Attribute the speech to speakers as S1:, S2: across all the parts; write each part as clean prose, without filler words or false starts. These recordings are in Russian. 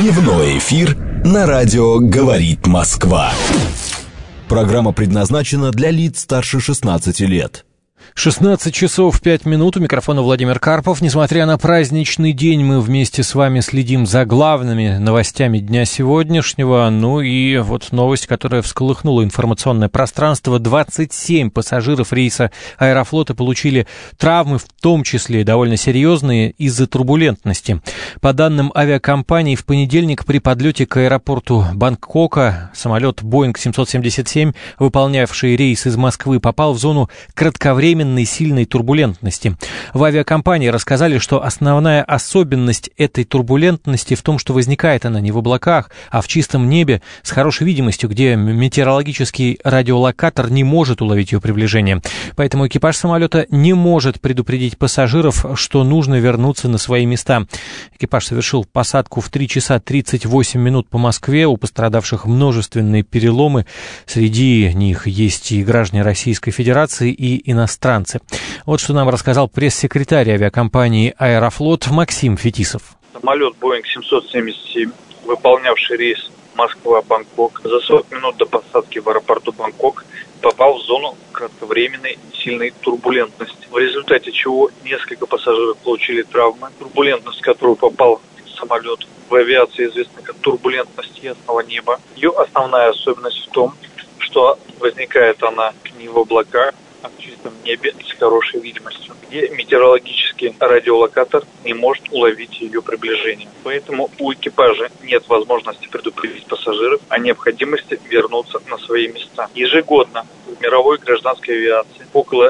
S1: Дневной эфир на радио «Говорит Москва». Программа предназначена для лиц старше 16 лет.
S2: 16 часов 5 минут. У микрофона Владимир Карпов. Несмотря на праздничный день, мы вместе с вами следим за главными новостями дня сегодняшнего. Ну и вот новость, которая всколыхнула информационное пространство. 27 пассажиров рейса Аэрофлота получили травмы, в том числе довольно серьезные, из-за турбулентности. По данным авиакомпании, в понедельник при подлете к аэропорту Бангкока самолет Boeing 777, выполнявший рейс из Москвы, попал в зону кратковременной сильной турбулентности. В авиакомпании рассказали, что основная особенность этой турбулентности в том, что возникает она не в облаках, а в чистом небе с хорошей видимостью, где метеорологический радиолокатор не может уловить ее приближение. Поэтому экипаж самолета не может предупредить пассажиров, что нужно вернуться на свои места. Экипаж совершил посадку в 3 часа 38 минут по Москве. У пострадавших множественные переломы. Среди них есть и граждане Российской Федерации, и иностранцы. Вот что нам рассказал пресс-секретарь авиакомпании «Аэрофлот» Максим Фетисов.
S3: Самолет Boeing 777, выполнявший рейс Москва-Бангкок, за 40 минут до посадки в аэропорту Бангкок попал в зону кратковременной сильной турбулентности, в результате чего несколько пассажиров получили травмы. Турбулентность, в которую попал самолет, в авиации известна как турбулентность ясного неба. Ее основная особенность в том, что возникает она не в облаках, а в чистом небе с хорошей видимостью, где метеорологический радиолокатор не может уловить ее приближение. Поэтому у экипажа нет возможности предупредить пассажиров о необходимости вернуться на свои места. Ежегодно в мировой гражданской авиации около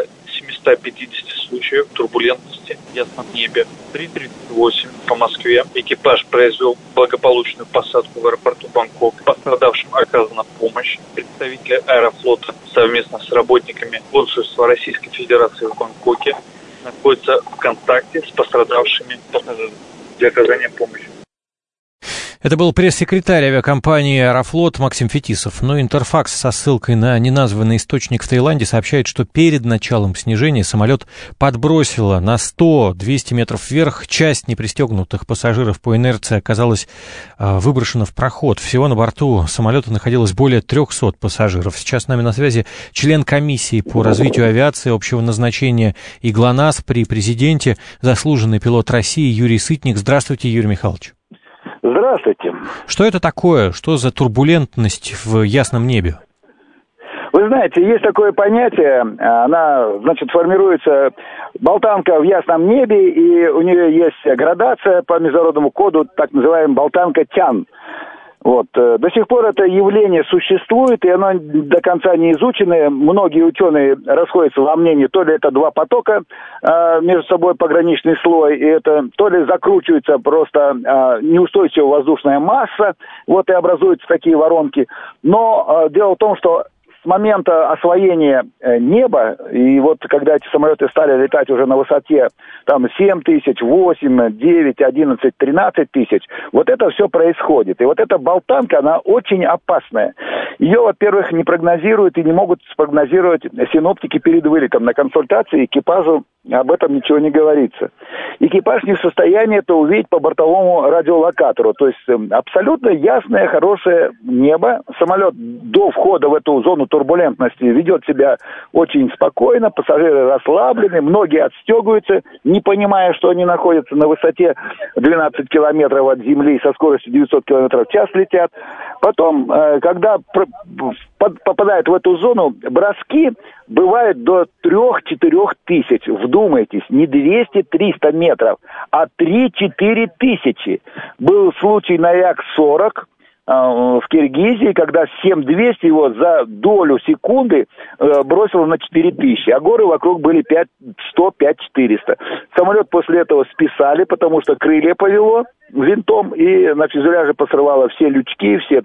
S3: 750 случаев турбулентности в ясном небе. 3:38 по Москве экипаж произвел благополучную посадку в аэропорту Бангкок. Пострадавшим оказана помощь. Представители Аэрофлота совместно с работниками консульства Российской Федерации в Бангкоке находятся в контакте с пострадавшими пассажирами для оказания помощи.
S2: Это был пресс-секретарь авиакомпании «Аэрофлот» Максим Фетисов. Но Интерфакс со ссылкой на неназванный источник в Таиланде сообщает, что перед началом снижения самолет подбросило на 100-200 метров вверх. Часть непристегнутых пассажиров по инерции оказалась выброшена в проход. Всего на борту самолета находилось более 300 пассажиров. Сейчас с нами на связи член комиссии по развитию авиации общего назначения и ГЛОНАСС при президенте, заслуженный пилот России Юрий Сытник. Здравствуйте, Юрий Михайлович.
S4: Здравствуйте.
S2: Что это такое? Что за турбулентность в ясном небе?
S4: Вы знаете, есть такое понятие, она, формируется болтанка в ясном небе, и у нее есть градация по международному коду, так называемая болтанка ТЯН. До сих пор это явление существует, и оно до конца не изучено. Многие ученые расходятся во мнении, то ли это два потока между собой пограничный слой, и это то ли закручивается просто неустойчивая воздушная масса, и образуются такие воронки. Но дело в том, что с момента освоения неба, и когда эти самолеты стали летать уже на высоте 7 тысяч, 8, 9, 11, 13 тысяч, это все происходит. И эта болтанка, она очень опасная. Ее, во-первых, не прогнозируют и не могут спрогнозировать синоптики перед вылетом. На консультации экипажу об этом ничего не говорится. Экипаж не в состоянии это увидеть по бортовому радиолокатору. То есть абсолютно ясное, хорошее небо. Самолет до входа в эту зону турбулентности ведет себя очень спокойно, пассажиры расслаблены, многие отстегиваются, не понимая, что они находятся на высоте 12 километров от земли, со скоростью 900 километров в час летят. Потом, когда попадают в эту зону, броски бывают до 3-4 тысяч. Вдумайтесь, не 200-300 метров, а 3-4 тысячи. Был случай на Як-40 в Киргизии, когда 7200 его за долю секунды бросило на 4000, а горы вокруг были 100-5400. Самолет после этого списали, потому что крылья повело винтом, и на фюзеляже посрывало все лючки, все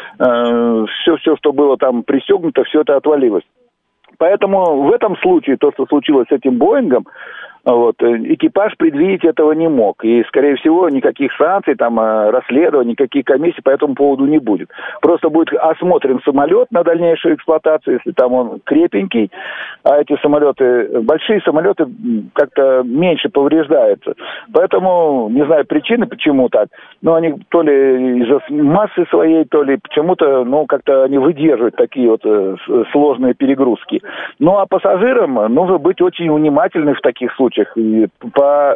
S4: все, что было там пристегнуто, все это отвалилось. Поэтому в этом случае то, что случилось с этим Боингом, Вот. Экипаж предвидеть этого не мог. И, скорее всего, никаких санкций, там, расследований, никаких комиссий по этому поводу не будет. Просто будет осмотрен самолет на дальнейшую эксплуатацию, если там он крепенький, а эти самолеты, большие самолеты как-то меньше повреждаются. Поэтому, не знаю причины, почему так, но они то ли из-за массы своей, то ли почему-то, ну, как-то они выдерживают такие вот сложные перегрузки. Ну, а пассажирам нужно быть очень внимательным в таких случаях. И по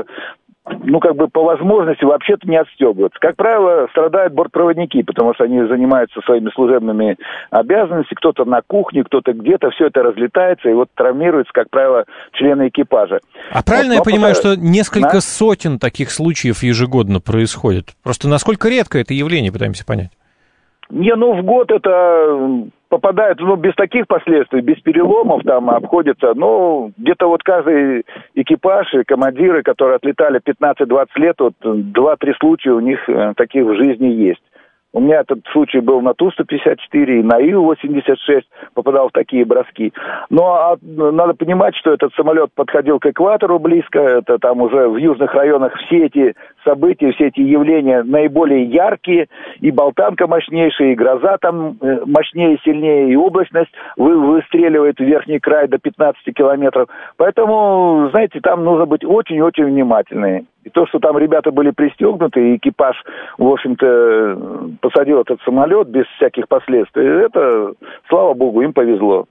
S4: возможности вообще-то не отстегиваться. Как правило, страдают бортпроводники, потому что они занимаются своими служебными обязанностями, кто-то на кухне, кто-то где-то, все это разлетается, и вот травмируются, как правило, члены экипажа.
S2: А правильно я понимаю, что несколько сотен таких случаев ежегодно происходит? Просто насколько редко это явление, пытаемся понять.
S4: В год это попадает, без таких последствий, без переломов там обходится, где-то вот каждый экипаж и командиры, которые отлетали 15-20 лет, вот 2-3 случая у них таких в жизни есть. У меня этот случай был на Ту-154 и на Ил-86, попадал в такие броски. Но надо понимать, что этот самолет подходил к экватору близко, это там уже в южных районах все эти события, все эти явления наиболее яркие, и болтанка мощнейшая, и гроза там мощнее, сильнее, и облачность выстреливает в верхний край до 15 километров. Поэтому, знаете, там нужно быть очень-очень внимательными. И то, что там ребята были пристегнуты, и экипаж, в общем-то, посадил этот самолет без всяких последствий, это, слава богу, им повезло.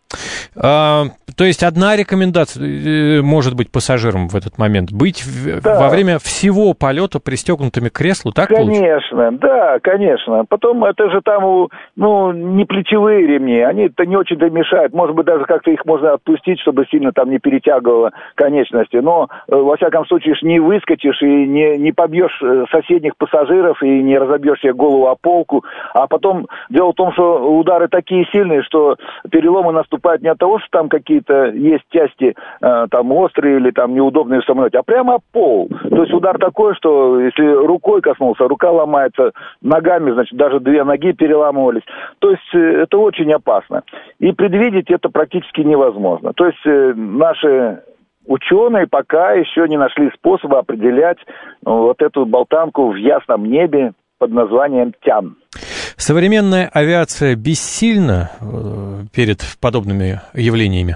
S2: То есть одна рекомендация может быть пассажирам в этот момент? Быть во время всего полета пристегнутыми к креслу, так получается?
S4: Конечно, да, конечно. Потом это же там, не плечевые ремни, они-то не очень-то мешают. Может быть, даже как-то их можно отпустить, чтобы сильно там не перетягивало конечности. Но, во всяком случае, не выскочишь и не побьешь соседних пассажиров и не разобьешь себе голову о полку. А потом дело в том, что удары такие сильные, что переломы наступают не от того, что там какие-то есть части там острые или там неудобные в самолете, а прямо об пол. То есть удар такой, что если рукой коснулся, рука ломается, ногами, значит, даже 2 ноги переламывались. То есть это очень опасно. И предвидеть это практически невозможно. То есть наши ученые пока еще не нашли способа определять вот эту болтанку в ясном небе под названием Тян.
S2: Современная авиация бессильна перед подобными явлениями?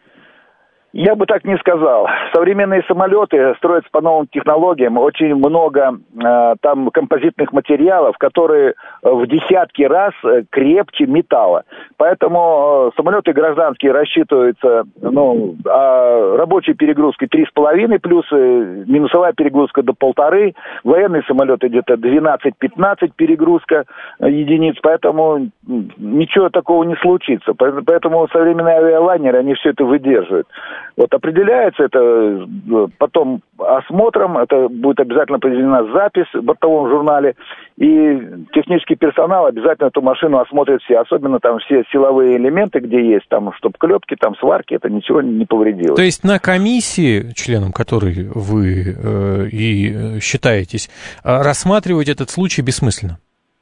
S4: Я бы так не сказал. Современные самолеты строятся по новым технологиям. Очень много там композитных материалов, которые в десятки раз крепче металла. Поэтому самолеты гражданские рассчитываются рабочей перегрузкой 3,5 плюс минусовая перегрузка до 1,5. Военные самолеты где-то 12-15 перегрузка единиц. Поэтому ничего такого не случится. Поэтому современные авиалайнеры, они все это выдерживают. Вот определяется это потом осмотром, это будет обязательно произведена запись в бортовом журнале, и технический персонал обязательно эту машину осмотрит все, особенно там все силовые элементы, где есть, там штопклепки, там сварки, это ничего не повредило.
S2: То есть на комиссии, членом которой вы и считаетесь, рассматривать этот случай бессмысленно?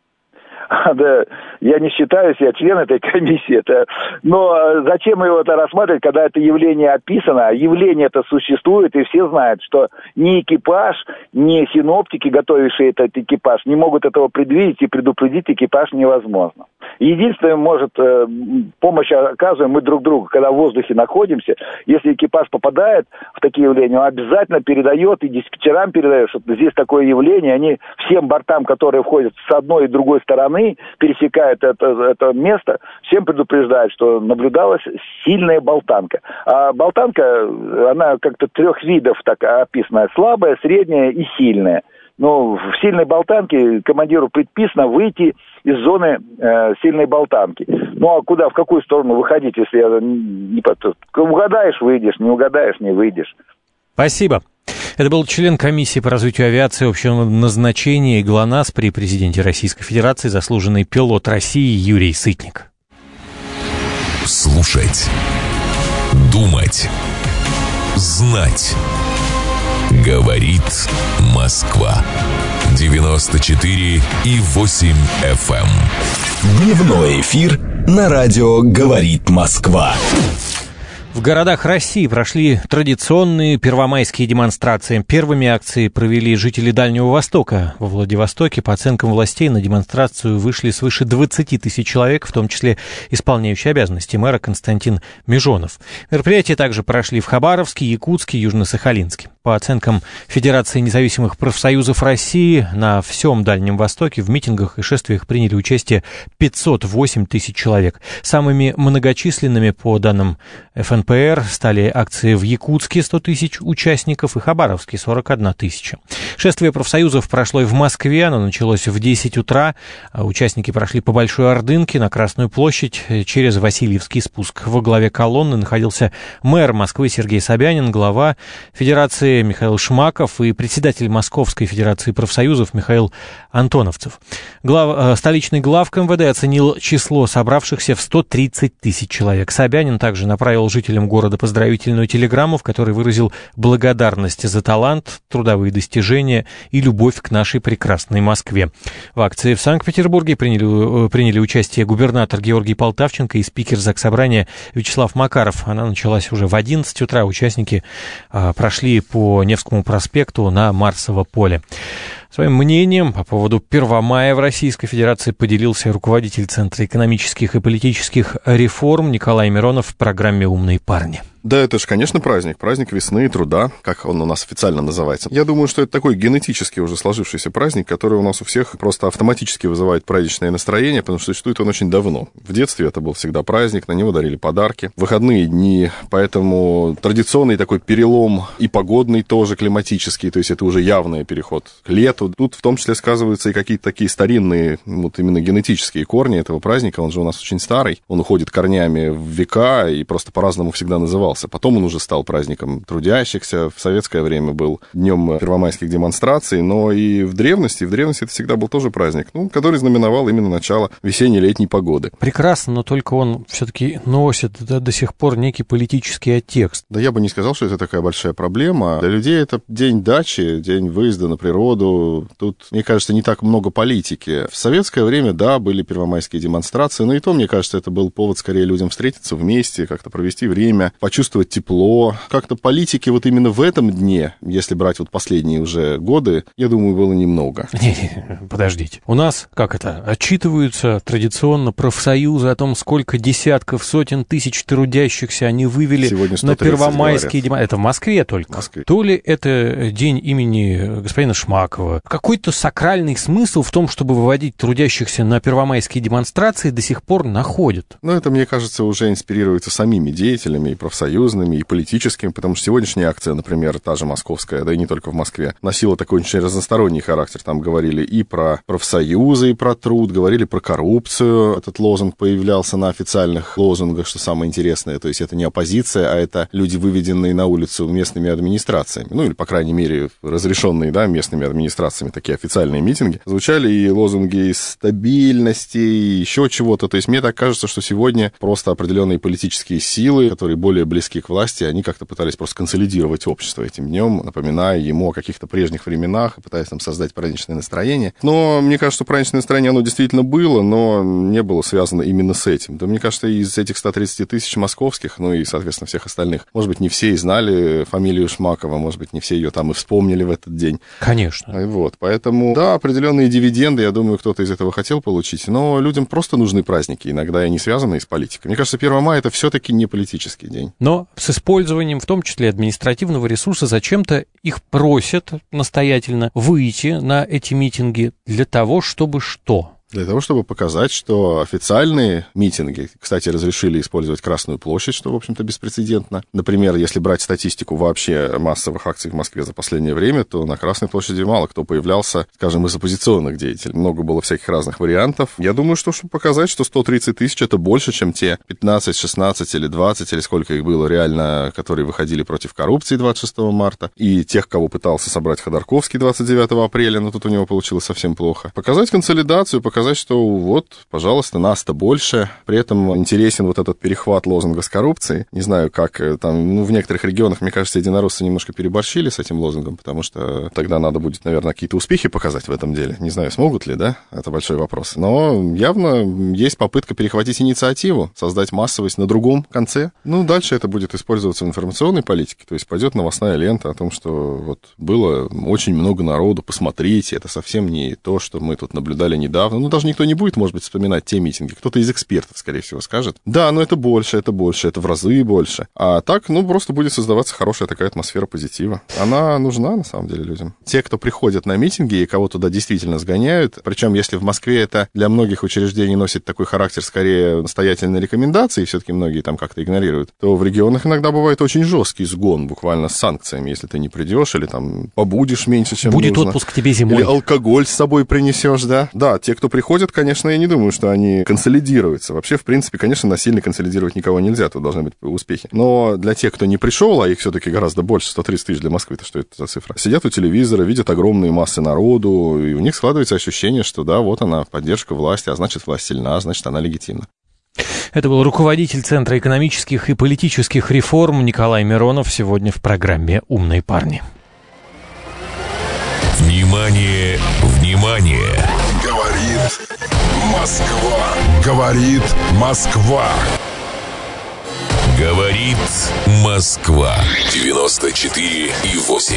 S4: Да, я не считаюсь, я член этой комиссии. Но зачем его-то рассматривать, когда это явление описано? Явление это существует, и все знают, что ни экипаж, ни синоптики, готовившие этот экипаж, не могут этого предвидеть, и предупредить экипаж невозможно. Единственное, может, помощь оказываем мы друг другу, когда в воздухе находимся. Если экипаж попадает в такие явления, он обязательно передает, и диспетчерам передает, что здесь такое явление. Они всем бортам, которые входят с одной и другой стороны, пересекают это место, всем предупреждают, что наблюдалась сильная болтанка. А болтанка, она как-то 3 видов так описана: слабая, средняя и сильная. Но в сильной болтанке командиру предписано выйти из зоны сильной болтанки. Ну а куда, в какую сторону выходить, если угадаешь — выйдешь, не угадаешь — не выйдешь.
S2: Спасибо. Это был член комиссии по развитию авиации общего назначения ГЛОНАСС при президенте Российской Федерации, заслуженный пилот России Юрий Сытник.
S1: Слушать, думать, знать. Говорит Москва. 94,8 FM. Дневной эфир на радио «Говорит Москва».
S2: В городах России прошли традиционные первомайские демонстрации. Первыми акции провели жители Дальнего Востока. Во Владивостоке, по оценкам властей, на демонстрацию вышли свыше 20 тысяч человек, в том числе исполняющий обязанности мэра Константин Межонов. Мероприятия также прошли в Хабаровске, Якутске, Южно-Сахалинске. По оценкам Федерации независимых профсоюзов России, на всем Дальнем Востоке в митингах и шествиях приняли участие 508 тысяч человек. Самыми многочисленными, по данным ФНПР, стали акции в Якутске — 100 тысяч участников, и Хабаровске — 41 тысяча. Шествие профсоюзов прошло и в Москве, оно началось в 10 утра. Участники прошли по Большой Ордынке на Красную площадь через Васильевский спуск. Во главе колонны находился мэр Москвы Сергей Собянин, глава Федерации Михаил Шмаков и председатель Московской Федерации профсоюзов Михаил Антоновцев. Столичный главк МВД оценил число собравшихся в 130 тысяч человек. Собянин также направил жителям города поздравительную телеграмму, в которой выразил благодарность за талант, трудовые достижения и любовь к нашей прекрасной Москве. В акции в Санкт-Петербурге приняли участие губернатор Георгий Полтавченко и спикер Заксобрания Вячеслав Макаров. Она началась уже в 11 утра. Участники прошли по Невскому проспекту на Марсово поле. Своим мнением по поводу Первомая в Российской Федерации поделился руководитель Центра экономических и политических реформ Николай Миронов в программе «Умные парни».
S5: Да, это же, конечно, праздник весны и труда, как он у нас официально называется. Я думаю, что это такой генетически уже сложившийся праздник, который у нас у всех просто автоматически вызывает праздничное настроение, потому что существует он очень давно. В детстве это был всегда праздник, на него дарили подарки, выходные дни, поэтому традиционный такой перелом и погодный тоже климатический, то есть это уже явный переход к лету. Тут в том числе сказываются и какие-то такие старинные, вот именно генетические корни этого праздника, он же у нас очень старый, он уходит корнями в века и просто по-разному всегда назывался. Потом он уже стал праздником трудящихся, в советское время был днем первомайских демонстраций, но и в древности это всегда был тоже праздник, который знаменовал именно начало весенне-летней погоды.
S2: Прекрасно, но только он все-таки носит до сих пор некий политический оттекст.
S5: Да я бы не сказал, что это такая большая проблема. Для людей это день дачи, день выезда на природу. Тут, мне кажется, не так много политики. В советское время, да, были первомайские демонстрации, но и то, мне кажется, это был повод скорее людям встретиться вместе, как-то провести время, почувствовать тепло. Как-то политики вот именно в этом дне, если брать вот последние уже годы, я думаю, было немного.
S2: Подождите. У нас, отчитываются традиционно профсоюзы о том, сколько десятков, сотен тысяч трудящихся они вывели на первомайские демонстрации. Это в Москве только. То ли это день имени господина Шмакова. Какой-то сакральный смысл в том, чтобы выводить трудящихся на первомайские демонстрации, до сих пор находят.
S5: Это, мне кажется, уже инспирируется самими деятелями и профсоюзными, и политическими, потому что сегодняшняя акция, например, та же московская, да и не только в Москве, носила такой очень разносторонний характер. Там говорили и про профсоюзы, и про труд, говорили про коррупцию. Этот лозунг появлялся на официальных лозунгах, что самое интересное. То есть это не оппозиция, а это люди, выведенные на улицу местными администрациями. Или, по крайней мере, разрешенные, да, местными администрациями такие официальные митинги. Звучали и лозунги стабильности, и еще чего-то. То есть мне так кажется, что сегодня просто определенные политические силы, которые более близки к власти, они как-то пытались просто консолидировать общество этим днем, напоминая ему о каких-то прежних временах, пытаясь там создать праздничное настроение. Но мне кажется, что праздничное настроение, оно действительно было, но не было связано именно с этим. Да, мне кажется, из этих 130 тысяч московских, и, соответственно, всех остальных, может быть, не все и знали фамилию Шмакова, может быть, не все ее там и вспомнили в этот день.
S2: Конечно.
S5: Поэтому, да, определенные дивиденды, я думаю, кто-то из этого хотел получить, но людям просто нужны праздники, иногда и не связанные с политикой. Мне кажется, 1 мая — это все-таки не политический день.
S2: Но с использованием, в том числе административного ресурса, зачем-то их просят настоятельно выйти на эти митинги для того, чтобы что?
S5: Для того, чтобы показать, что официальные митинги, кстати, разрешили использовать Красную площадь, что, в общем-то, беспрецедентно. Например, если брать статистику вообще массовых акций в Москве за последнее время, то на Красной площади мало кто появлялся, скажем, из оппозиционных деятелей. Много было всяких разных вариантов. Я думаю, что чтобы показать, что 130 тысяч — это больше, чем те 15, 16 или 20, или сколько их было реально, которые выходили против коррупции 26 марта, и тех, кого пытался собрать Ходорковский 29 апреля, но тут у него получилось совсем плохо. Показать консолидацию, показать показать, что вот, пожалуйста, нас-то больше. При этом интересен вот этот перехват лозунга с коррупцией. Не знаю, как там, в некоторых регионах, мне кажется, единороссы немножко переборщили с этим лозунгом, потому что тогда надо будет, наверное, какие-то успехи показать в этом деле. Не знаю, смогут ли, да? Это большой вопрос. Но явно есть попытка перехватить инициативу, создать массовость на другом конце. Дальше это будет использоваться в информационной политике, то есть пойдет новостная лента о том, что вот было очень много народу, посмотрите, это совсем не то, что мы тут наблюдали недавно. Даже никто не будет, может быть, вспоминать те митинги. Кто-то из экспертов, скорее всего, скажет. Да, но это больше, это в разы больше. А так, просто будет создаваться хорошая такая атмосфера позитива. Она нужна, на самом деле, людям. Те, кто приходят на митинги и кого туда действительно сгоняют, причем если в Москве это для многих учреждений носит такой характер, скорее, настоятельной рекомендации, все-таки многие там как-то игнорируют, то в регионах иногда бывает очень жесткий сгон, буквально с санкциями, если ты не придешь или там побудешь меньше, чем
S2: будет
S5: нужно.
S2: отпуск тебе зимой.
S5: Или алкоголь с собой принесешь, да? Да, те, кто приходят, конечно, я не думаю, что они консолидируются. Вообще, в принципе, конечно, насильно консолидировать никого нельзя, тут должны быть успехи. Но для тех, кто не пришел, а их все-таки гораздо больше, 130 тысяч для Москвы, то что это за цифра? Сидят у телевизора, видят огромные массы народу, и у них складывается ощущение, что да, вот она, поддержка власти, а значит, власть сильна, значит, она легитимна.
S2: Это был руководитель Центра экономических и политических реформ Николай Миронов сегодня в программе «Умные парни».
S6: Внимание, внимание!
S7: Говорит Москва. Говорит Москва.
S6: Говорит Москва. 94,8.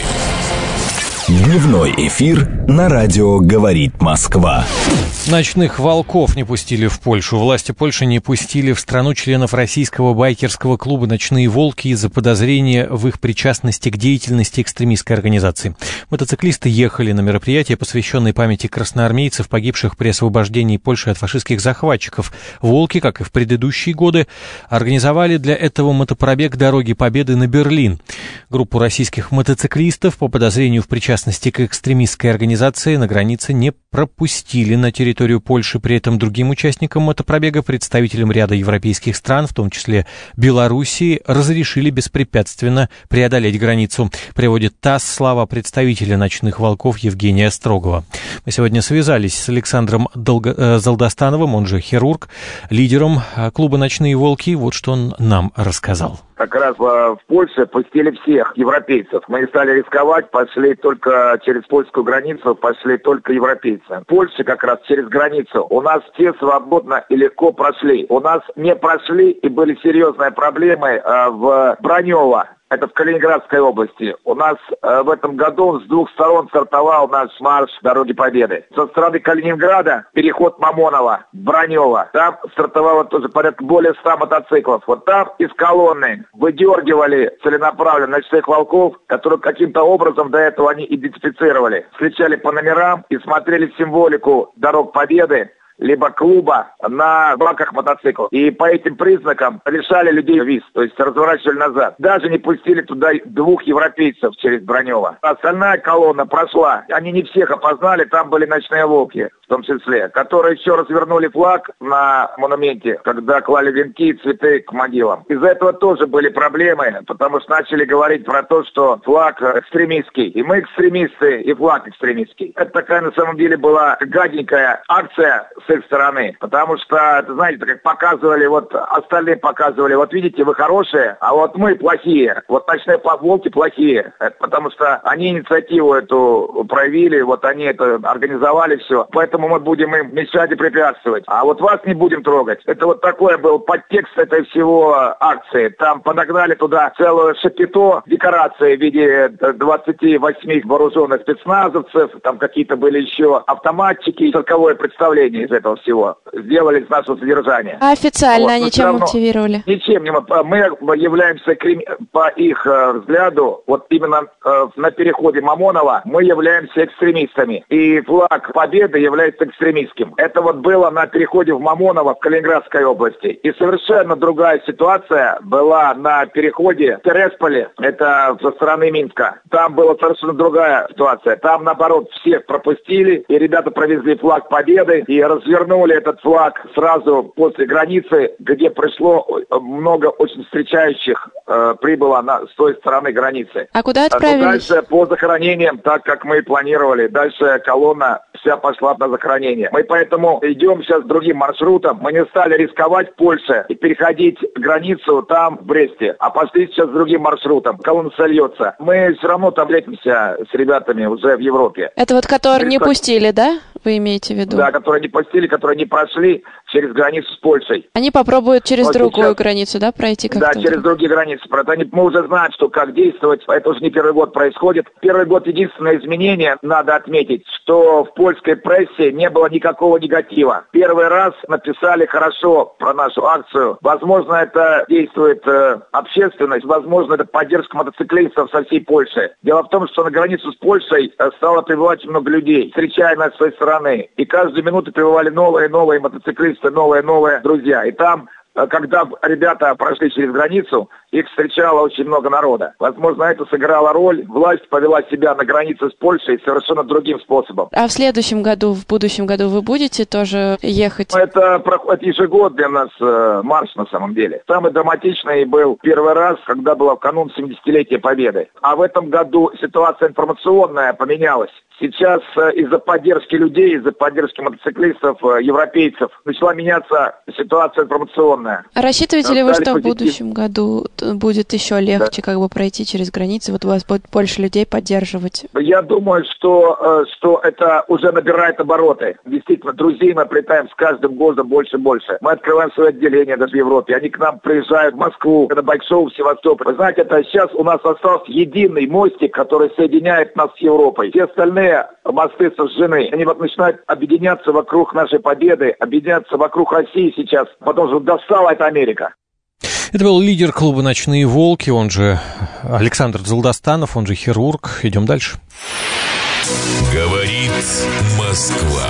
S1: Дневной эфир на радио «Говорит Москва».
S2: Ночных волков не пустили в Польшу. Власти Польши не пустили в страну членов российского байкерского клуба «Ночные волки» из-за подозрения в их причастности к деятельности экстремистской организации. Мотоциклисты ехали на мероприятие, посвященное памяти красноармейцев, погибших при освобождении Польши от фашистских захватчиков. Волки, как и в предыдущие годы, организовали для этого мотопробег «Дороги Победы» на Берлин. Группу российских мотоциклистов по подозрению в причастности к экстремистской организации на границе не пропустили на территорию Польши. При этом другим участникам мотопробега, представителям ряда европейских стран, в том числе Белоруссии, разрешили беспрепятственно преодолеть границу. Приводит ТАСС слова представителя «Ночных волков» Евгения Строгова. Мы сегодня связались с Александром Залдостановым, он же хирург, лидером клуба «Ночные волки». Вот что он нам рассказал.
S8: Как раз в Польше пустили всех европейцев. Мы не стали рисковать, пошли только через польскую границу, пошли только европейцы. В Польше как раз через границу у нас все свободно и легко прошли. У нас не прошли и были серьезные проблемы в Бранёво. Это в Калининградской области. У нас в этом году с двух сторон стартовал наш марш «Дороги Победы». Со стороны Калининграда переход Мамоново, Бранёво. Там стартовало тоже порядка более 100 мотоциклов. Вот там из колонны выдергивали целенаправленно «Ночных волков», которые каким-то образом до этого они идентифицировали. Встречали по номерам и смотрели символику «Дорог Победы», либо клуба на баках мотоциклов. И по этим признакам лишали людей виз, то есть разворачивали назад. Даже не пустили туда двух европейцев через Бранёво. Остальная колонна прошла. Они не всех опознали, там были «Ночные волки», в том числе, которые еще развернули флаг на монументе, когда клали венки и цветы к могилам. Из-за этого тоже были проблемы, потому что начали говорить про то, что флаг экстремистский. И мы экстремисты, и флаг экстремистский. Это такая, на самом деле, была гаденькая акция с их стороны, потому что, знаете, как показывали, вот остальные показывали, вот видите, вы хорошие, а вот мы плохие, вот «Ночные волки» плохие, это потому что они инициативу эту проявили, вот они это организовали все, поэтому мы будем им мешать и препятствовать, а вот вас не будем трогать. Это вот такой был подтекст этой всего акции. Там подогнали туда целую шапито, декорации в виде 28 вооруженных спецназовцев, там какие-то были еще автоматчики, цирковое представление из этого всего. Сделали из нашего содержания.
S9: А официально они чем мотивировали? Ничем
S8: не. Мы являемся, по их взгляду, вот именно на переходе Мамонова, мы являемся экстремистами. И флаг Победы является экстремистским. Это вот было на переходе в Мамоново в Калининградской области. И совершенно другая ситуация была на переходе в Тересполе, это со стороны Минска. Там была совершенно другая ситуация. Там, наоборот, всех пропустили, и ребята провезли флаг Победы, и развернули этот флаг сразу после границы, где пришло много очень встречающих, прибыло с той стороны границы.
S9: А куда отправились?
S8: Дальше по захоронениям, так как мы и планировали. Дальше колонна вся пошла на захоронение. Мы поэтому идем сейчас другим маршрутом. Мы не стали рисковать в Польше и переходить границу там, в Бресте, а пошли сейчас другим маршрутом. Колонна сольется. Мы все равно там встретимся с ребятами уже в Европе.
S9: Это вот которые не пустили, да? Вы имеете в виду?
S8: Да, которые не пустили, которые не прошли через границу с Польшей.
S9: Они попробуют через другую границу, да, пройти как-то?
S8: Да, через другие границы. Мы уже знаем, что как действовать. Это уже не первый год происходит. Первый год единственное изменение, надо отметить, что в польской прессе не было никакого негатива. Первый раз написали хорошо про нашу акцию. Возможно, это действует общественность, возможно, это поддержка мотоциклистов со всей Польши. Дело в том, что на границу с Польшей стало прибывать много людей, встречая нас с той стороны. И каждую минуту прибывали новые мотоциклисты, новые друзья. И там, когда ребята прошли через границу, их встречало очень много народа. Возможно, это сыграло роль. Власть повела себя на границе с Польшей совершенно другим способом.
S9: А в следующем году, в будущем году вы будете тоже ехать?
S8: Это проходит ежегодный у нас марш на самом деле. Самый драматичный был первый раз, когда было в канун 70-летия Победы. А в этом году ситуация информационная поменялась. Сейчас из-за поддержки людей, из-за поддержки мотоциклистов, европейцев, начала меняться ситуация информационная.
S9: А рассчитываете ли вы, что в будущем году будет еще легче пройти через границы? Вот у вас будет больше людей поддерживать?
S8: Я думаю, что это уже набирает обороты. Действительно, друзей мы приобретаем с каждым годом больше и больше. Мы открываем свое отделение даже в Европе. Они к нам приезжают в Москву, на Байк-шоу в Севастополь. Вы знаете, это сейчас у нас остался единый мостик, который соединяет нас с Европой. Все остальные мосты сожжены. Они начинают объединяться вокруг нашей победы, объединяться вокруг России сейчас, потому что достала эта Америка.
S2: Это был лидер клуба «Ночные волки», он же Александр Дзолдостанов, он же хирург. Идем дальше.
S6: Говорит Москва.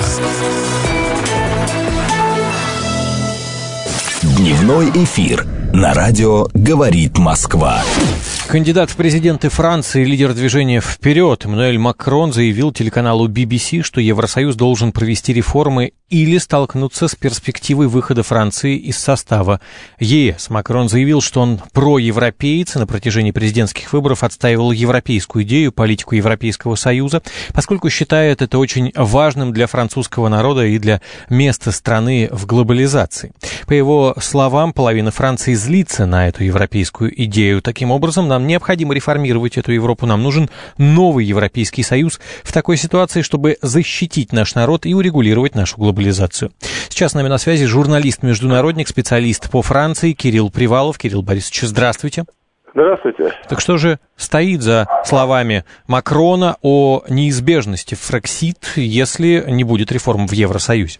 S1: Дневной эфир на радио «Говорит Москва».
S2: Кандидат в президенты Франции, лидер движения «Вперед» Эммануэль Макрон заявил телеканалу BBC, что Евросоюз должен провести реформы или столкнуться с перспективой выхода Франции из состава ЕС. Макрон заявил, что он проевропеец и на протяжении президентских выборов отстаивал европейскую идею, политику Европейского Союза, поскольку считает это очень важным для французского народа и для места страны в глобализации. По его словам, половина Франции злится на эту европейскую идею. Таким образом, нам необходимо реформировать эту Европу. Нам нужен новый Европейский Союз в такой ситуации, чтобы защитить наш народ и урегулировать нашу глобализацию. Сейчас с нами на связи журналист-международник, специалист по Франции Кирилл Привалов. Кирилл Борисович, здравствуйте.
S10: Здравствуйте.
S2: Так что же стоит за словами Макрона о неизбежности Фрексит, если не будет реформ в Евросоюзе?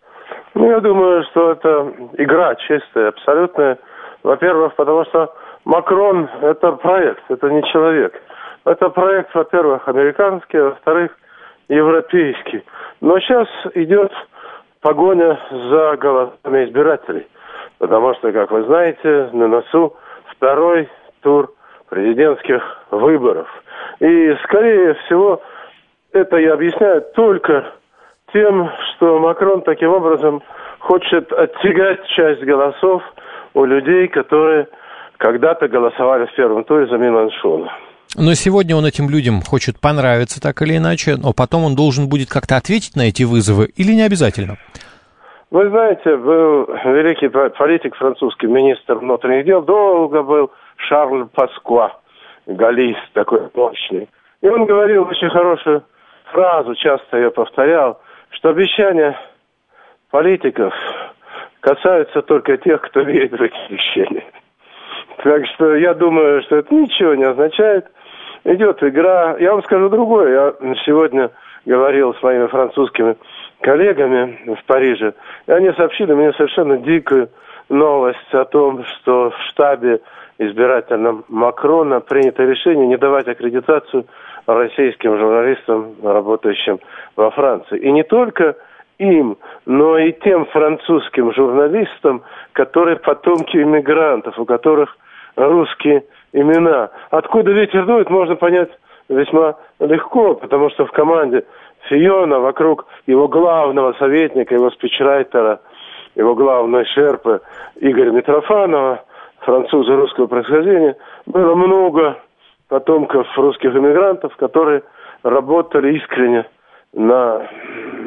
S10: Я думаю, что это игра чистая, абсолютная. Во-первых, потому что Макрон – это проект, это не человек. Это проект, во-первых, американский, а во-вторых, европейский. Но сейчас идет погоня за голосами избирателей. Потому что, как вы знаете, на носу второй тур президентских выборов. И, скорее всего, это я объясняю только тем, что Макрон таким образом хочет оттягать часть голосов у людей, которые когда-то голосовали в первом туре за Mélenchon.
S2: Но сегодня он этим людям хочет понравиться так или иначе, но потом он должен будет как-то ответить на эти вызовы или не обязательно?
S10: Вы знаете, был великий политик французский, министр внутренних дел, долго был Шарль Паскуа, галлист такой мощный. И он говорил очень хорошую фразу, часто ее повторял, что обещания политиков касаются только тех, кто верит в эти обещания. Так что я думаю, что это ничего не означает. Идет игра. Я вам скажу другое. Я сегодня говорил с моими французскими коллегами в Париже, и они сообщили мне совершенно дикую новость о том, что в штабе избирательном Макрона принято решение не давать аккредитацию российским журналистам, работающим во Франции. И не только им, но и тем французским журналистам, которые потомки иммигрантов, у которых русские имена. Откуда ветер дует, можно понять весьма легко, потому что в команде Фиона вокруг его главного советника, его спичрайтера, его главного шерпы Игоря Митрофанова, француза русского происхождения, было много потомков русских иммигрантов, которые работали искренне на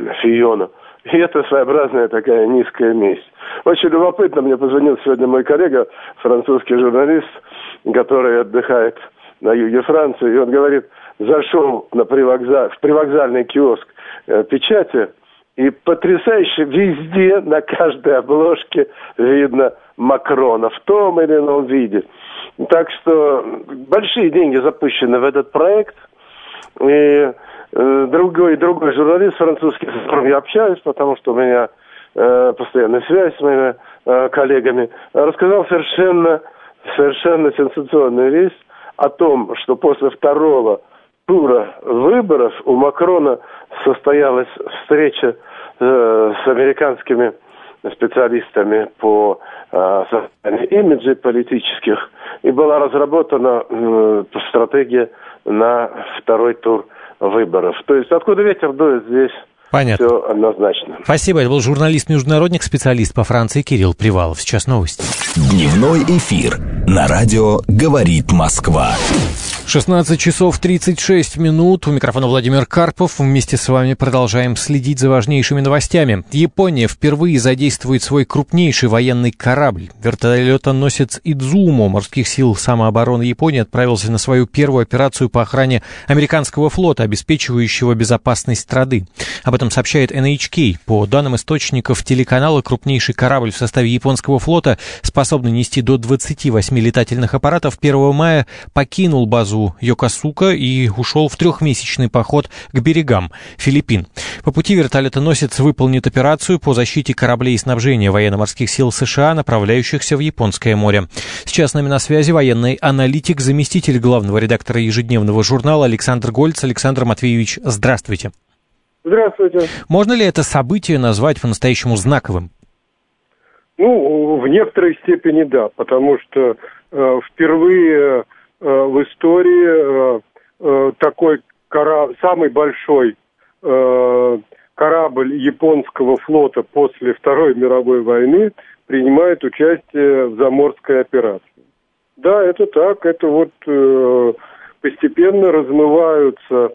S10: Фиону. И это своеобразная такая низкая месть. Очень любопытно, мне позвонил сегодня мой коллега, французский журналист, который отдыхает на юге Франции, и он говорит, зашел в привокзальный киоск печати, и потрясающе везде, на каждой обложке видно Макрона в том или ином виде. Так что большие деньги запущены в этот проект, и другой журналист французский, с которым я общаюсь, потому что у меня постоянная связь с моими коллегами, рассказал совершенно сенсационную вещь о том, что после второго тура выборов у Макрона состоялась встреча с американскими специалистами по созданию имиджей политических, и была разработана стратегия на второй тур выборов. То есть откуда ветер дует, здесь
S2: понятно.
S10: Все однозначно.
S2: Спасибо. Это был журналист-международник, специалист по Франции Кирилл Привалов. Сейчас новости.
S1: Дневной эфир на радио «Говорит Москва».
S2: 16 часов 36 минут. У микрофона Владимир Карпов. Вместе с вами продолжаем следить за важнейшими новостями. Япония впервые задействует свой крупнейший военный корабль. Вертолетоносец Идзумо морских сил самообороны Японии отправился на свою первую операцию по охране американского флота, обеспечивающего безопасность страны. Об этом сообщает NHK. По данным источников телеканала, крупнейший корабль в составе японского флота, способный нести до 28 летательных аппаратов, 1 мая покинул базу Йокосука и ушел в трехмесячный поход к берегам Филиппин. По пути вертолетоносец выполнит операцию по защите кораблей и снабжения военно-морских сил США, направляющихся в Японское море. Сейчас с нами на связи военный аналитик, заместитель главного редактора ежедневного журнала Александр Гольц. Александр Матвеевич, здравствуйте.
S10: Здравствуйте.
S2: Можно ли это событие назвать по-настоящему знаковым?
S10: Ну, в некоторой степени да, потому что впервые в истории такой самый большой корабль японского флота после Второй мировой войны принимает участие в заморской операции. Да, это так, это вот постепенно размываются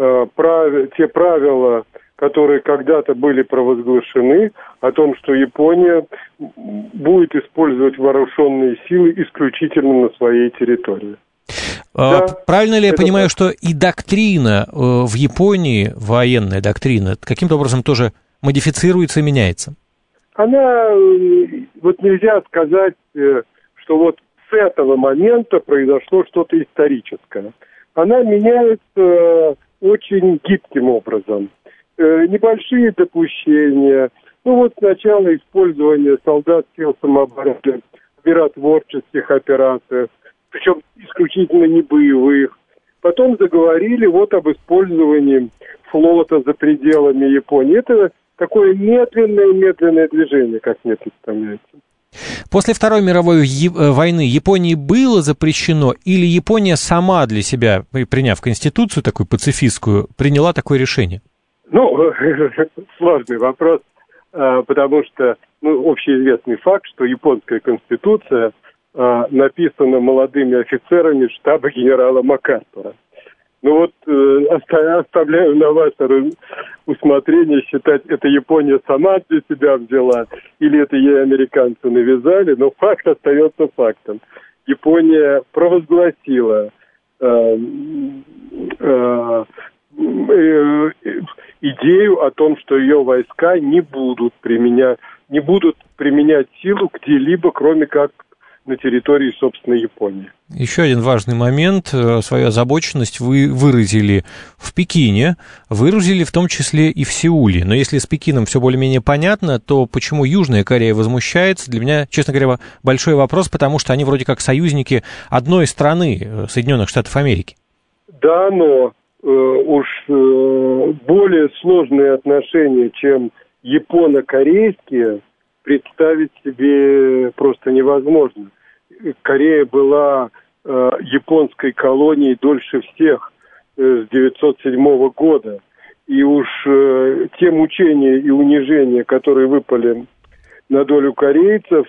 S10: те правила, которые когда-то были провозглашены, о том, что Япония будет использовать вооруженные силы исключительно на своей территории.
S2: Да, правильно ли я понимаю, что и доктрина в Японии, военная доктрина, каким-то образом тоже модифицируется и меняется?
S10: Она, вот нельзя сказать, что вот с этого момента произошло что-то историческое. Она меняется очень гибким образом. Небольшие допущения, ну вот сначала использование солдат сил самообороны в миротворческих операциях, причем исключительно не боевых. Потом заговорили вот об использовании флота за пределами Японии. Это такое медленное движение, как мне представляется.
S2: После Второй мировой войны Японии было запрещено, или Япония сама для себя, приняв конституцию такую пацифистскую, приняла такое решение?
S10: Ну, сложный вопрос, потому что общеизвестный факт, что японская конституция написана молодыми офицерами штаба генерала МакАртура. Ну вот оставляю на ваше усмотрение считать, это Япония сама для себя взяла, или это ей американцы навязали, но факт остается фактом. Япония провозгласила идею о том, что ее войска не будут применять силу где-либо, кроме как на территории, собственно, Японии.
S2: Еще один важный момент. Свою озабоченность вы выразили в Пекине, выразили в том числе и в Сеуле. Но если с Пекином все более-менее понятно, то почему Южная Корея возмущается, для меня, честно говоря, большой вопрос, потому что они вроде как союзники одной страны, Соединенных Штатов Америки.
S10: Да, но более сложные отношения, чем японо-корейские, представить себе просто невозможно. Корея была японской колонией дольше всех с 1907 года. И уж те мучения и унижения, которые выпали на долю корейцев,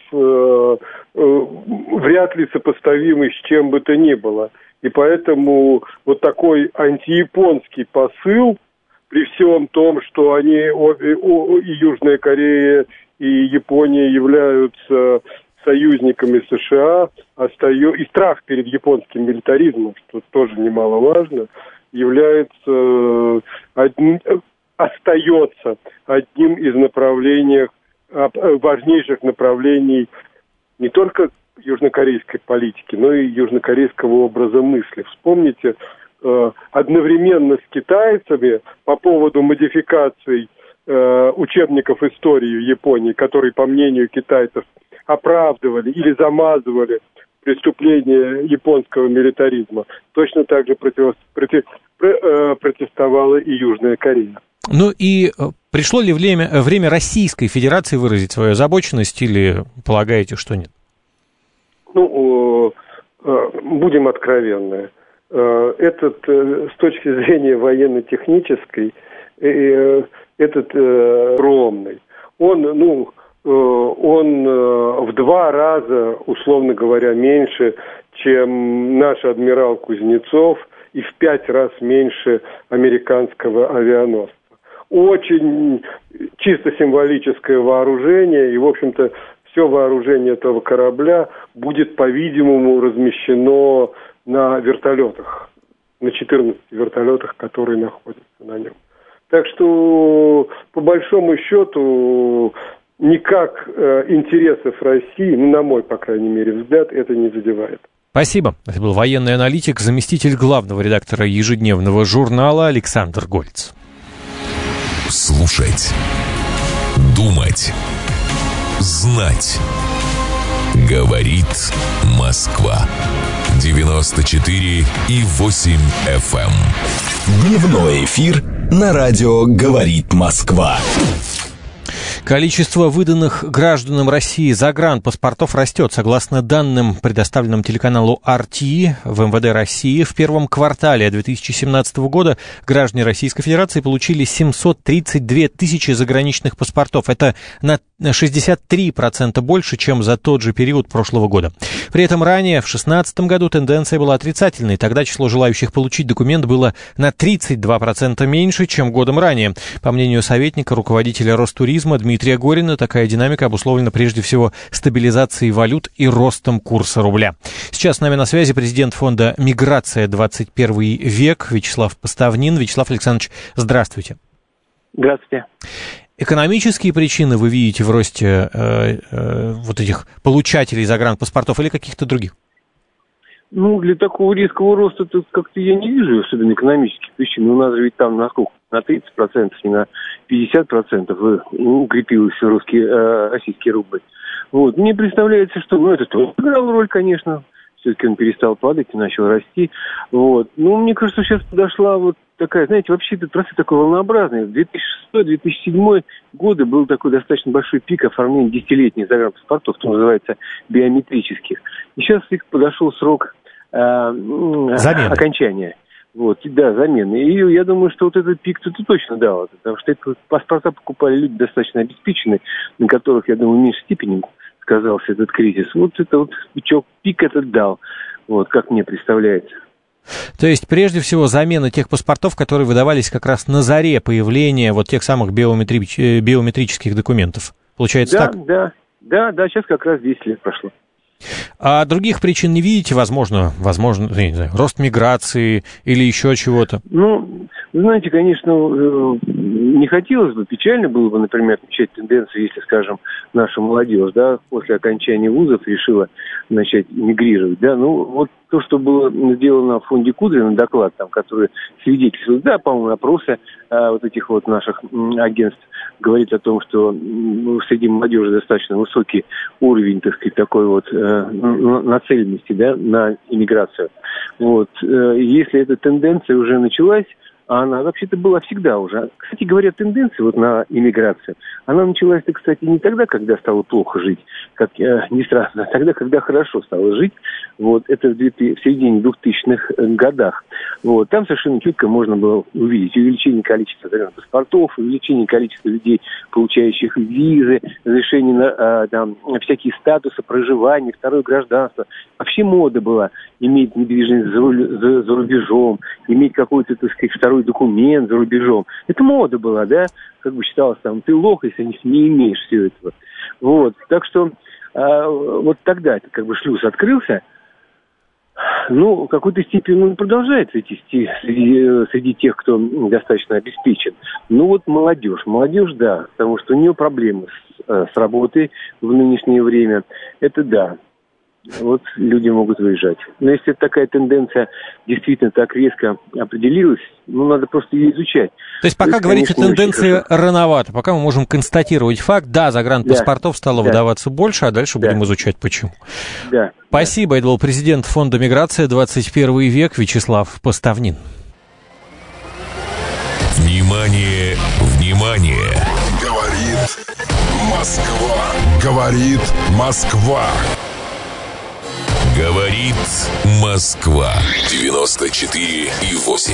S10: вряд ли сопоставимы с чем бы то ни было. И поэтому вот такой антияпонский посыл при всем том, что они и Южная Корея, и Япония являются союзниками США, и страх перед японским милитаризмом, что тоже немаловажно, остается одним из важнейших направлений не только южнокорейской политики, но и южнокорейского образа мысли. Вспомните, одновременно с китайцами по поводу модификаций учебников истории Японии, которые, по мнению китайцев, оправдывали или замазывали преступления японского милитаризма, точно так же протестовала и Южная Корея.
S2: Ну и пришло ли время Российской Федерации выразить свою озабоченность, или полагаете, что нет?
S10: Ну, будем откровенны. С точки зрения военно-технической, этот огромный. Он в 2 раза, условно говоря, меньше, чем наш адмирал Кузнецов, и в 5 раз меньше американского авианосца. Очень чисто символическое вооружение, и, в общем-то, все вооружение этого корабля будет, по-видимому, размещено на вертолетах, на 14 вертолетах, которые находятся на нем. Так что, по большому счету, никак интересов России, на мой, по крайней мере, взгляд, это не задевает.
S2: Спасибо. Это был военный аналитик, заместитель главного редактора ежедневного журнала Александр Гольц.
S6: Слушать, думать, знать. Говорит Москва. 94,8 FM.
S1: Дневной эфир на радио «Говорит Москва».
S2: Количество выданных гражданам России загранпаспортов растет. Согласно данным, предоставленным телеканалу RT в МВД России, в первом квартале 2017 года граждане Российской Федерации получили 732 тысячи заграничных паспортов. Это на 63% больше, чем за тот же период прошлого года. При этом ранее, в 2016 году, тенденция была отрицательной. Тогда число желающих получить документ было на 32% меньше, чем годом ранее. По мнению советника руководителя Ростуризма Дмитрия Горина, такая динамика обусловлена прежде всего стабилизацией валют и ростом курса рубля. Сейчас с нами на связи президент фонда «Миграция. 21 век» Вячеслав Поставнин. Вячеслав Александрович, здравствуйте.
S11: Здравствуйте.
S2: Экономические причины вы видите в росте вот этих получателей загранпаспортов или каких-то других?
S11: Ну, для такого резкого роста как-то я не вижу особенно экономических причин. У нас же ведь там на сколько? На 30%, не на 50% укрепился российский рубль. Вот. Мне представляется, что, это тоже играл роль, конечно. Все-таки он перестал падать и начал расти. Вот. Но мне кажется, сейчас подошла вот такая, знаете, вообще этот процесс такой волнообразный. 2006-2007 годы был такой достаточно большой пик оформления 10-летних загранпаспортов, что называется биометрических. И сейчас подошел срок окончания. Вот, да, замены. И я думаю, что вот этот пик тут точно дал. Потому что паспорта покупали люди достаточно обеспеченные, на которых, я думаю, в меньшей степени сказался этот кризис. Вот это вот пик этот дал. Вот, как мне представляется.
S2: То есть, прежде всего, замена тех паспортов, которые выдавались как раз на заре появления вот тех самых биометрических документов. Получается так?
S11: Да, сейчас как раз 10 лет прошло.
S2: А других причин не видите? Возможно, я не знаю, рост миграции или еще чего-то?
S11: Ну, знаете, конечно, не хотелось бы, печально было бы, например, отмечать тенденцию, если, скажем, наша молодежь, да, после окончания вузов решила начать мигрировать, да, ну, вот то, что было сделано в фонде Кудрина, доклад, там, который свидетельствует, да, по-моему, опросы вот этих вот наших агентств, говорит о том, что среди молодежи достаточно высокий уровень, так сказать, такой вот нацеленности, да, на иммиграцию. Вот. Если эта тенденция уже началась, а она вообще-то была всегда уже. Кстати говоря, тенденция вот на иммиграцию, она началась-то, кстати, не тогда, когда стало плохо жить, как ни странно, а тогда, когда хорошо стало жить. Вот, это в середине 2000-х годах. Вот, там совершенно четко можно было увидеть увеличение количества паспортов, увеличение количества людей, получающих визы, разрешение на всякие статусы проживания, второе гражданство. Вообще мода была иметь недвижимость за рубежом, иметь какой-то, так сказать, второй второй документ за рубежом. Это мода была, да? Как бы считалось там, ты лох, если не имеешь всего этого. Вот. Так что вот тогда это как бы шлюз открылся. Ну, в какой-то степени он продолжается идти среди тех, кто достаточно обеспечен. Ну, вот молодежь. Молодежь, да, потому что у нее проблемы с работой в нынешнее время. Это да. Вот люди могут выезжать. Но если такая тенденция действительно так резко определилась, ну, надо просто ее изучать.
S2: То есть пока говорить о тенденции рановато, пока мы можем констатировать факт, да, загранпаспортов стало выдаваться больше, а дальше будем изучать почему.
S11: Да.
S2: Спасибо, это был президент Фонда миграции 21 век Вячеслав Поставнин.
S6: Внимание, внимание!
S7: Говорит Москва. Говорит Москва.
S6: Говорит Москва. 94,8.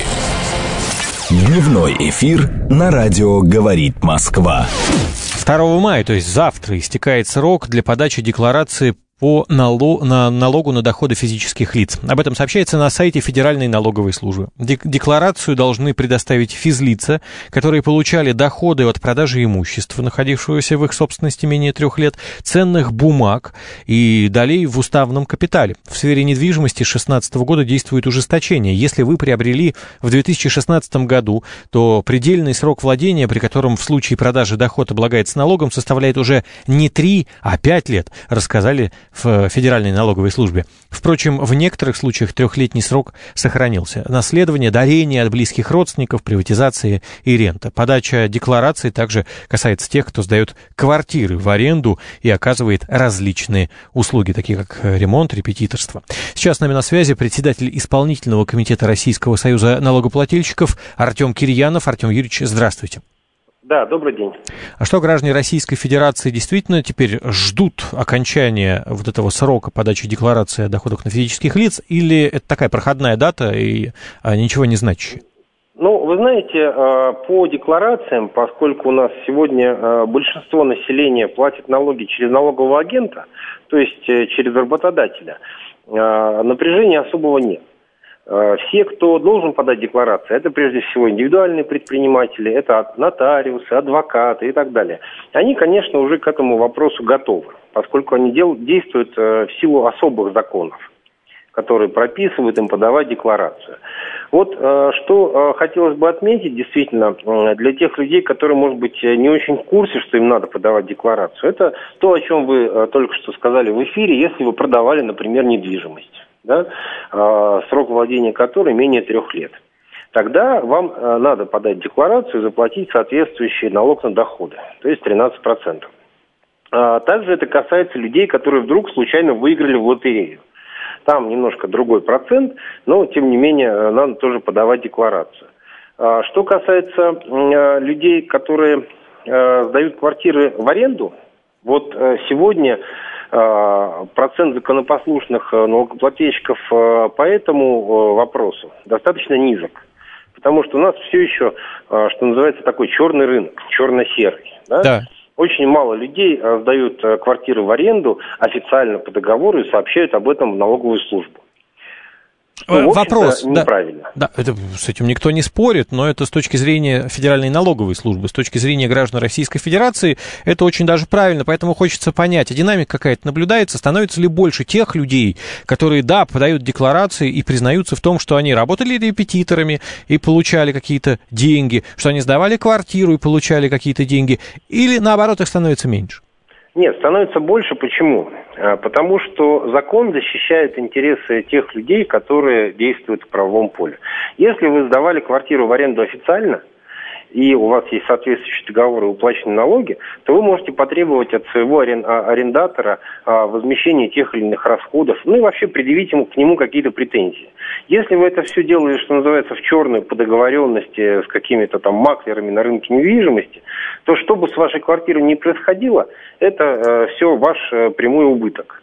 S1: Дневной эфир на радио «Говорит Москва».
S2: 2 мая, то есть завтра, истекает срок для подачи декларации по налогу на доходы физических лиц. Об этом сообщается на сайте Федеральной налоговой службы. Декларацию должны предоставить физлица, которые получали доходы от продажи имущества, находившегося в их собственности менее 3 лет, ценных бумаг и долей в уставном капитале. В сфере недвижимости с 2016 года действует ужесточение. Если вы приобрели в 2016 году, то предельный срок владения, при котором в случае продажи доход облагается налогом, составляет уже не 3, а 5 лет, рассказали в Федеральной налоговой службе. Впрочем, в некоторых случаях 3-летний срок сохранился. Наследование, дарение от близких родственников, приватизация и рента. Подача декларации также касается тех, кто сдает квартиры в аренду и оказывает различные услуги, такие как ремонт, репетиторство. Сейчас с нами на связи председатель исполнительного комитета Российского союза налогоплательщиков Артем Кирьянов. Артем Юрьевич, здравствуйте.
S12: Да, добрый день.
S2: А что, граждане Российской Федерации действительно теперь ждут окончания вот этого срока подачи декларации о доходах на физических лиц, или это такая проходная дата и ничего не значащая?
S12: Ну, вы знаете, по декларациям, поскольку у нас сегодня большинство населения платит налоги через налогового агента, то есть через работодателя, напряжения особого нет. Все, кто должен подать декларацию, это прежде всего индивидуальные предприниматели, это нотариусы, адвокаты и так далее. Они, конечно, уже к этому вопросу готовы, поскольку они действуют в силу особых законов, которые прописывают им подавать декларацию. Вот что хотелось бы отметить, действительно, для тех людей, которые, может быть, не очень в курсе, что им надо подавать декларацию, это то, о чем вы только что сказали в эфире, если вы продавали, например, недвижимость. Да, срок владения которой менее 3 лет. Тогда вам надо подать декларацию и заплатить соответствующий налог на доходы, то есть 13%. Также это касается людей, которые вдруг случайно выиграли в лотерею. Там немножко другой процент, но тем не менее надо тоже подавать декларацию. Что касается людей, которые сдают квартиры в аренду, вот сегодня процент законопослушных налогоплательщиков по этому вопросу достаточно низок. Потому что у нас все еще, что называется, такой черный рынок, черно-серый. Да? Да. Очень мало людей сдают квартиры в аренду официально по договору и сообщают об этом в налоговую службу.
S2: Вопрос.
S12: Неправильно.
S2: Да, это, с этим никто не спорит, но это с точки зрения Федеральной налоговой службы, с точки зрения граждан Российской Федерации, это очень даже правильно, поэтому хочется понять, а динамика какая-то наблюдается, становится ли больше тех людей, которые, да, подают декларации и признаются в том, что они работали репетиторами и получали какие-то деньги, что они сдавали квартиру и получали какие-то деньги, или наоборот их становится меньше?
S12: Нет, становится больше. Почему? Потому что закон защищает интересы тех людей, которые действуют в правовом поле. Если вы сдавали квартиру в аренду официально, и у вас есть соответствующие договоры и уплачены налоги, то вы можете потребовать от своего арендатора возмещения тех или иных расходов, ну и вообще предъявить к нему какие-то претензии. Если вы это все делали, что называется, в черную по договоренности с какими-то там маклерами на рынке недвижимости, то что бы с вашей квартирой ни происходило, это все ваш прямой убыток.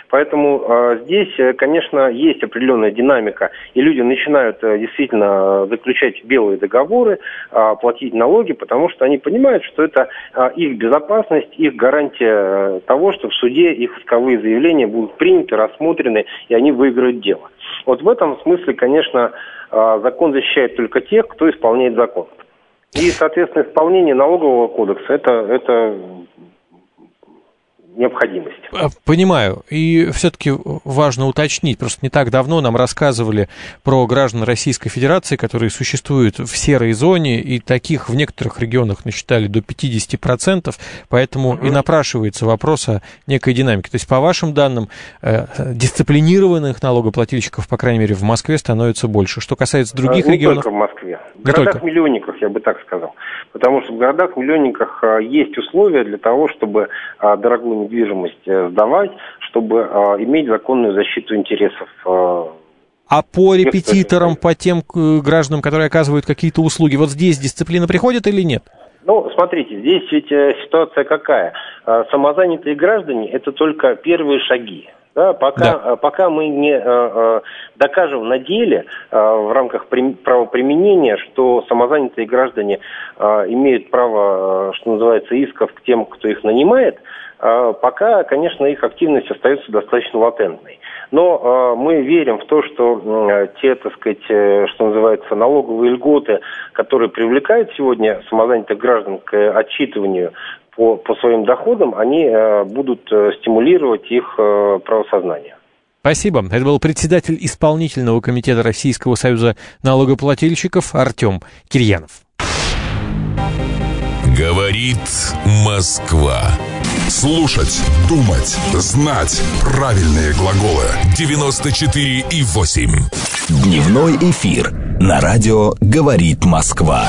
S12: Поэтому здесь, конечно, есть определенная динамика, и люди начинают действительно заключать белые договоры, платить налоги, потому что они понимают, что это их безопасность, их гарантия того, что в суде их исковые заявления будут приняты, рассмотрены, и они выиграют дело. Вот в этом смысле, конечно, закон защищает только тех, кто исполняет закон. И, соответственно, исполнение налогового кодекса – это необходимость.
S2: Понимаю. И все-таки важно уточнить. Просто не так давно нам рассказывали про граждан Российской Федерации, которые существуют в серой зоне, и таких в некоторых регионах насчитали до 50%, поэтому и напрашивается вопрос о некой динамике. То есть, по вашим данным, дисциплинированных налогоплательщиков, по крайней мере, в Москве становится больше. Что касается других регионов...
S12: Не только в Москве. В городах-миллионниках, я бы так сказал. Потому что в городах-миллионниках есть условия для того, чтобы дорогую недвижимость сдавать, чтобы иметь законную защиту интересов.
S2: А по репетиторам, по тем гражданам, которые оказывают какие-то услуги, вот здесь дисциплина приходит или нет?
S12: Ну, смотрите, здесь ведь ситуация какая? Самозанятые граждане – это только первые шаги. Да, пока мы не докажем на деле в рамках правоприменения, что самозанятые граждане имеют право, что называется, исков к тем, кто их нанимает, пока, конечно, их активность остается достаточно латентной. Но мы верим в то, что те, так сказать, что называется, налоговые льготы, которые привлекают сегодня самозанятых граждан к отчитыванию по своим доходам, они будут стимулировать их правосознание.
S2: Спасибо. Это был председатель исполнительного комитета Российского союза налогоплательщиков Артем Кирьянов.
S6: Говорит Москва.
S7: Слушать, думать, знать правильные глаголы. 94,8.
S1: Дневной эфир на радио «Говорит Москва».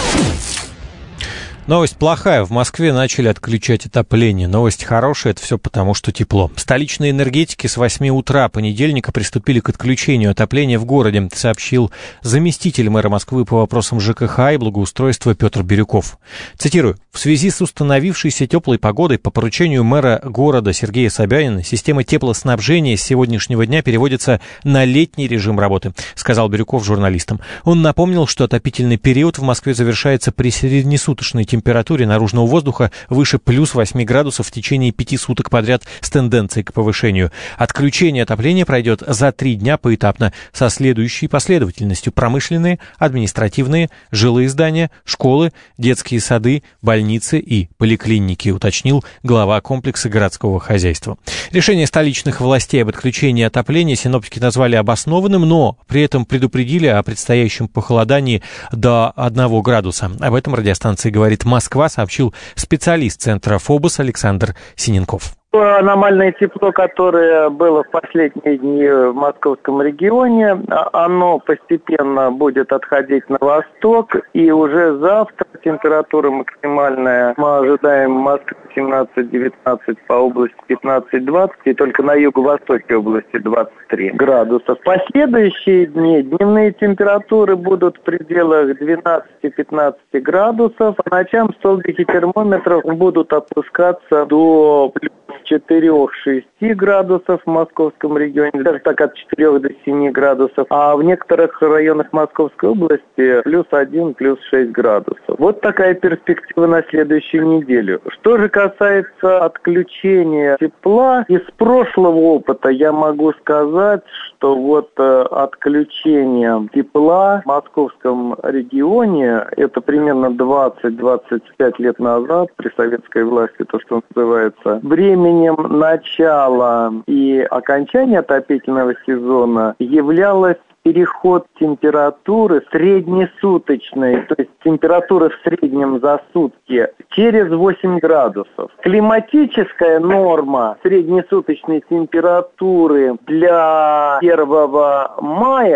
S2: Новость плохая. В Москве начали отключать отопление. Новость хорошая. Это все потому, что тепло. Столичные энергетики с 8 утра понедельника приступили к отключению отопления в городе, сообщил заместитель мэра Москвы по вопросам ЖКХ и благоустройства Петр Бирюков. Цитирую. В связи с установившейся теплой погодой по поручению мэра города Сергея Собянина система теплоснабжения с сегодняшнего дня переводится на летний режим работы, сказал Бирюков журналистам. Он напомнил, что отопительный период в Москве завершается при среднесуточной температуре наружного воздуха выше плюс 8 градусов в течение 5 суток подряд с тенденцией к повышению. Отключение отопления пройдет за 3 дня поэтапно со следующей последовательностью: промышленные, административные, жилые здания, школы, детские сады, больницы и поликлиники, уточнил глава комплекса городского хозяйства. Решение столичных властей об отключении отопления синоптики назвали обоснованным, но при этом предупредили о предстоящем похолодании до 1 градуса. Об этом радиостанция «Говорит Москва» сообщил специалист Центра ФОБОС Александр Синенков.
S13: Аномальное тепло, которое было в последние дни в московском регионе, оно постепенно будет отходить на восток, и уже завтра температура максимальная мы ожидаем в Москве 17-19, по области 15-20, и только на юго-востоке области 23 градуса. В последующие дни дневные температуры будут в пределах 12-15 градусов, по ночам столбики термометров будут опускаться до плюс 4-6 градусов в московском регионе, даже так от 4 до 7 градусов, а в некоторых районах Московской области плюс 1, плюс 6 градусов. Вот такая перспектива на следующую неделю. Что же касается отключения тепла, из прошлого опыта я могу сказать, что вот отключение тепла в московском регионе, это примерно 20-25 лет назад, при советской власти, то, что называется, временем начала и окончания отопительного сезона являлось переход температуры среднесуточной, то есть температуры в среднем за сутки, через 8 градусов. Климатическая норма среднесуточной температуры для 1 мая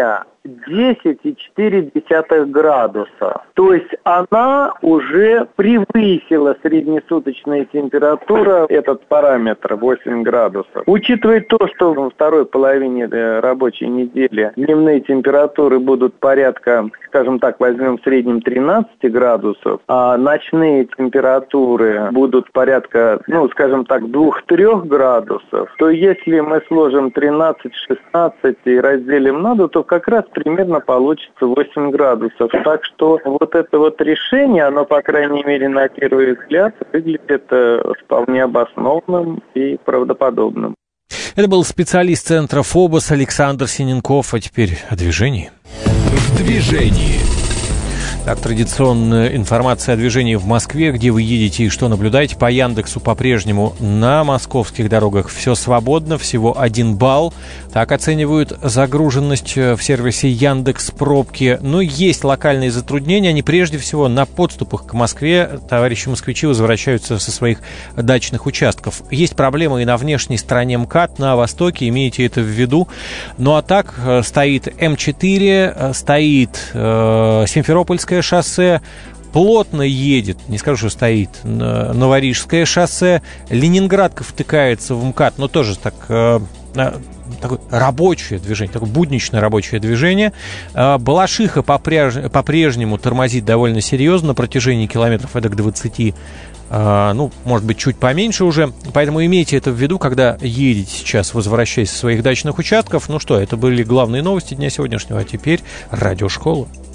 S13: 10,4 градуса. То есть она уже превысила среднесуточная температура, этот параметр 8 градусов. Учитывая то, что во второй половине рабочей недели дневные температуры будут порядка, скажем так, возьмем в среднем 13 градусов, а ночные температуры будут порядка, скажем так, 2-3 градусов, то если мы сложим 13-16 и разделим на 2, то как раз примерно получится 8 градусов. Так что вот это вот решение, оно, по крайней мере, на первый взгляд, выглядит вполне обоснованным и правдоподобным.
S2: Это был специалист центра ФОБОС Александр Синенков. А теперь о движении.
S1: В движении.
S2: Так, традиционная информация о движении в Москве, где вы едете и что наблюдаете. По Яндексу по-прежнему на московских дорогах все свободно, всего 1 балл. Так оценивают загруженность в сервисе Яндекс.Пробки. Но есть локальные затруднения, они прежде всего на подступах к Москве. Товарищи москвичи возвращаются со своих дачных участков. Есть проблемы и на внешней стороне МКАД, на востоке, имейте это в виду. Ну а так стоит М4, стоит Симферопольское шоссе, плотно едет, не скажу, что стоит, Новорижское шоссе, Ленинградка втыкается в МКАД, но тоже такое рабочее движение, такое будничное рабочее движение. Балашиха по-прежнему тормозит довольно серьезно на протяжении километров эдак 20, может быть, чуть поменьше уже. Поэтому имейте это в виду, когда едете сейчас, возвращаясь со своих дачных участков. Ну что, это были главные новости дня сегодняшнего, а теперь радиошкола.